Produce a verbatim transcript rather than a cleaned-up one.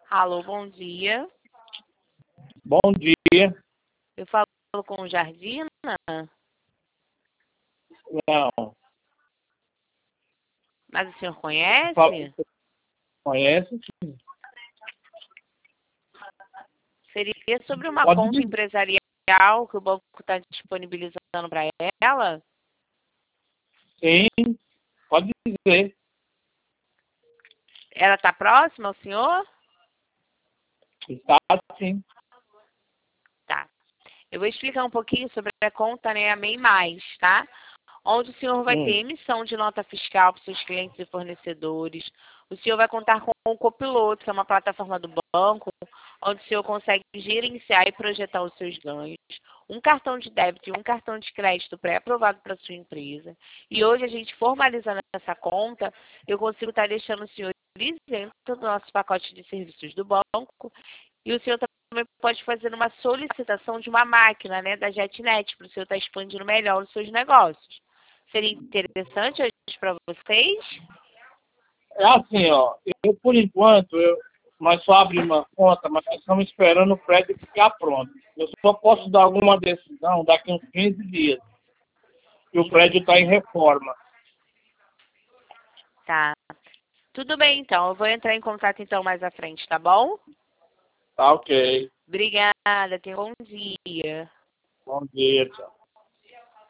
Alô, bom dia. Bom dia. Eu falo com Jardina? Não. Mas o senhor conhece? Fala- Conhece? Sim. Seria sobre uma Pode conta dizer. empresarial que o banco está disponibilizando para ela? Sim, pode dizer. Ela está próxima ao senhor? Está sim. Tá. Eu vou explicar um pouquinho sobre a conta, né, a MEI Mais, tá? Onde o senhor vai ter Hum. emissão de nota fiscal para os seus clientes e fornecedores. O senhor vai contar com o Copiloto, que é uma plataforma do banco, onde o senhor consegue gerenciar e projetar os seus ganhos. Um cartão de débito e um cartão de crédito pré-aprovado para a sua empresa. E hoje, a gente formalizando essa conta, eu consigo estar deixando o senhor isento do nosso pacote de serviços do banco. E o senhor também pode fazer uma solicitação de uma máquina, né, da JetNet, para o senhor estar expandindo melhor os seus negócios. Seria interessante hoje para vocês? É assim, ó. Eu, por enquanto, eu, nós só abrimos uma conta, mas nós estamos esperando o prédio ficar pronto. Eu só posso dar alguma decisão daqui a uns quinze dias. E o prédio está em reforma. Tá. Tudo bem, então. Eu vou entrar em contato, então, mais à frente, tá bom? Tá ok. Obrigada. Tenha um bom dia. Bom dia, tchau.